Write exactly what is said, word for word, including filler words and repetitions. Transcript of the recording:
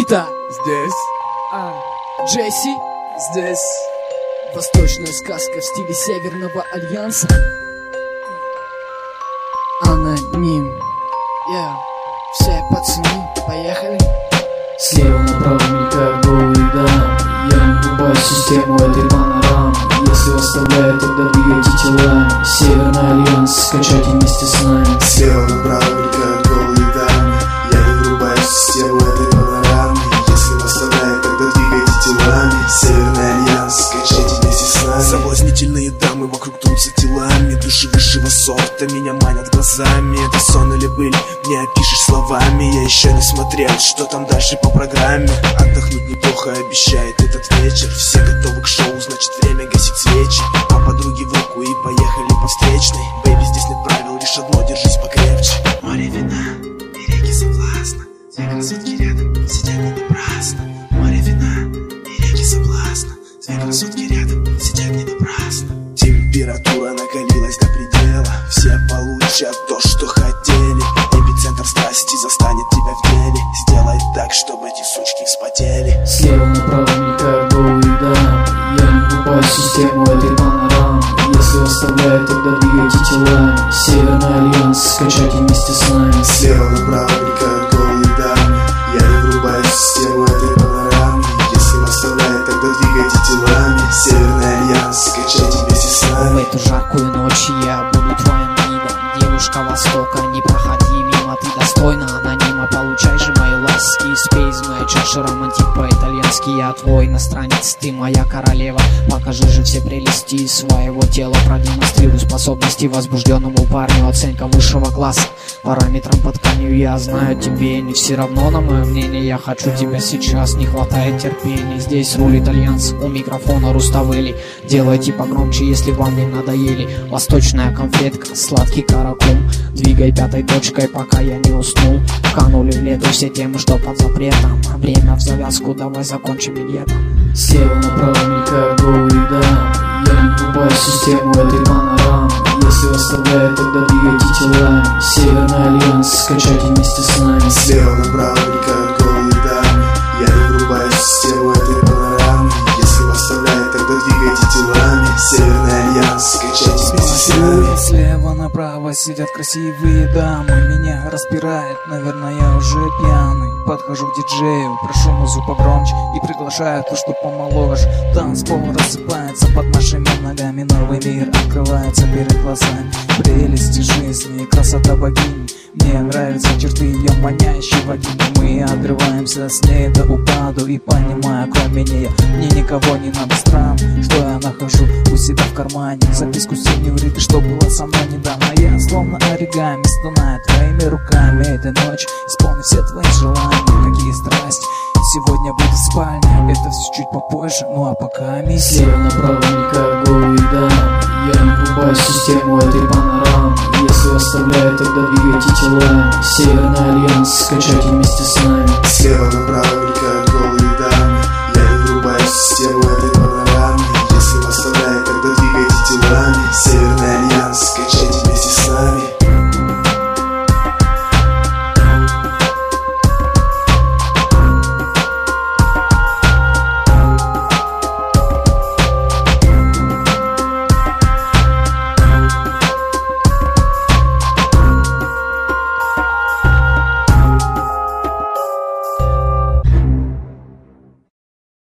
Никита здесь, а, Джесси здесь. Восточная сказка в стиле Северного Альянса. Аноним. Yeah. Все пацаны, поехали. Слева направо мелькают голые дамы. Я не врубаю систему этой панорамы. Если оставляет, тогда двигайте телами. Северный Альянс, скачайте вместе с нами. Слева направо мелькают голые дамы. Я не врубаю систему этой панорамы. Если оставляет, тогда двигайте телами. Северный Альянс, скачайте вместе с нами. Соблазнительные дамы вокруг трутся телами. Души высшего сорта меня манят глазами. Это сон или быль, не опишешь словами. Я еще не смотрел, что там дальше по программе. Отдохнуть неплохо обещает этот вечер. Все готовы к шоу, значит время гасить свечи. По подруге в руку и поехали по встречной. Бэйби, здесь нет правил, лишь одно, держись покрепче. Море вина и реки соблазна. Две красотки рядом сидят не напрасно. Море вина и реки соблазна. Две красотки рядом сидят не напрасно. Температура накалилась до предела. Все получат то, что хотели. Эпицентр страсти застанет тебя в деле. Сделай так, чтобы эти сучки вспотели. Слева направо мелькают голые дамы. Я не врубаю систему этой панорамы. Если оставляет, тогда двигайте телами. Северный Альянс, скачайте вместе с нами. Слева направо мелькают голые дамы. Я не врубаю систему этой панорамы. Если оставляет, тогда двигайте телами. Северный Альянс, скачайте вместе с нами. В эту жаркую ночь я буду твоим гидом. Девушка Востока, не проходи мимо, ты достойна анонима. Получай же мои ласки, спей из моей чаши романтик по-итальянски. Я твой иностранец, ты моя королева. Покажи же все прелести своего тела. Продемонстрируй способности возбужденному парню. Оценка высшего класса параметрам по тканью. Я знаю, тебе не все равно на мое мнение. Я хочу тебя сейчас, не хватает терпения. Здесь руль итальянц, у микрофона Руставели. Делайте погромче, если вам не надоели. Восточная конфетка, сладкий каракум. Двигай пятой точкой, пока я не уснул. Канули в лету все темы, что под запретом. Время в завязку, давай закончим миньетом. Слева направо мелькают голые дамы. Я не врубаю систему этой панорамы. Если оставляет, тогда двигайте телами. Северный Альянс, скачайте вместе с нами. Слева направо мелькают голые дамы. Я не врубаю систему этой панорамы. Если оставляет, тогда двигайте телами. Северный Альянс, скачайте вместе с нами. Слева направо сидят красивые дамы. Меня распирает, наверное, я уже пьяный. Подхожу к диджею, прошу музыку погромче и приглашаю ту, что помоложе. Танцпол рассыпается под нашими ногами. Новый мир открывается перед глазами. Прелести жизни, красота богини. Мне нравятся черты ее манящей вагины. Мы отрываемся с ней до упаду. И понимаю, кроме нее мне никого не надо. Странно, что я нахожу у себя в кармане записку синьориты, что было со мной недавно. Я словно оригами стонаю твоими руками. Этой ночью исполни все твои желания. Какие страсти, сегодня буду в спальне. Это все чуть попозже, ну а пока миссия. Слева направо мелькают голые дамы. Я не врубаю систему этой панорамы. Если оставляет, тогда двигайте телами. Северный Альянс, скачайте вместе с нами. Слева направо мелькают